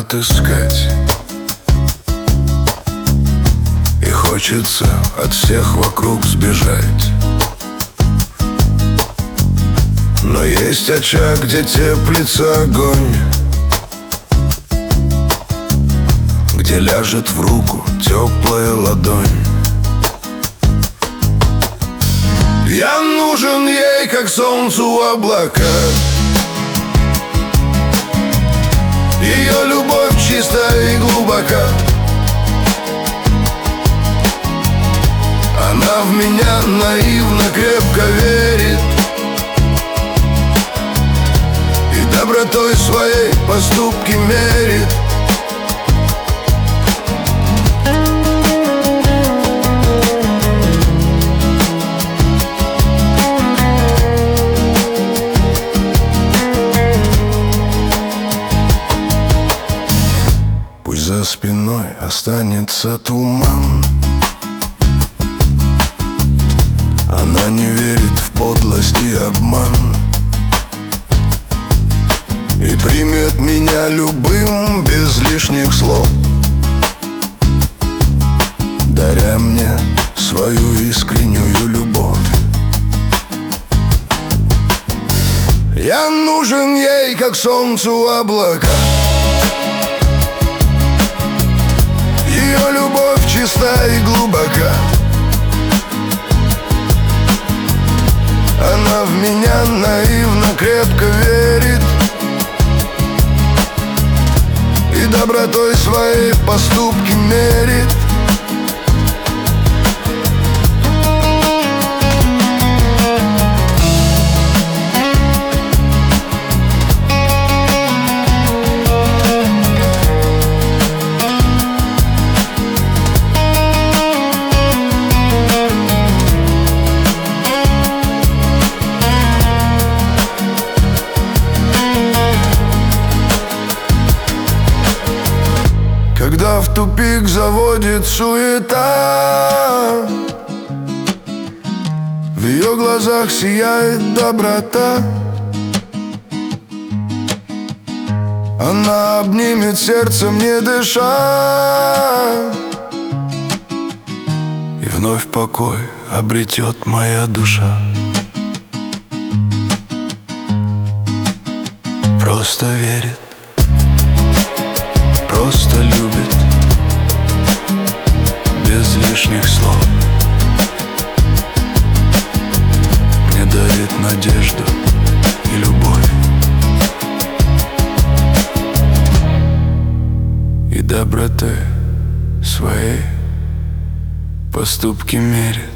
отыскать, и хочется от всех вокруг сбежать. Но есть очаг, где теплится огонь, где ляжет в руку теплая ладонь. Я нужен ей, как солнцу облака. Ее любовь чистая и глубока. Она в меня наивно крепко верит, и добротой своей поступки мерит. Пусть за спиной останется туман, она не верит в подлость и обман, и примет меня любым, без лишних слов, даря мне свою искреннюю любовь. Я нужен ей, как солнцу облака. Ее любовь чиста и глубока. Она в меня наивно крепко верит, и добротой своей поступки мерит. Когда в тупик заводит суета, в ее глазах сияет доброта. Она обнимет сердцем, не дыша, и вновь покой обретет моя душа. Просто верит, просто любит, без лишних слов. Мне дарит надежду и любовь, и добротой своей поступки мерит.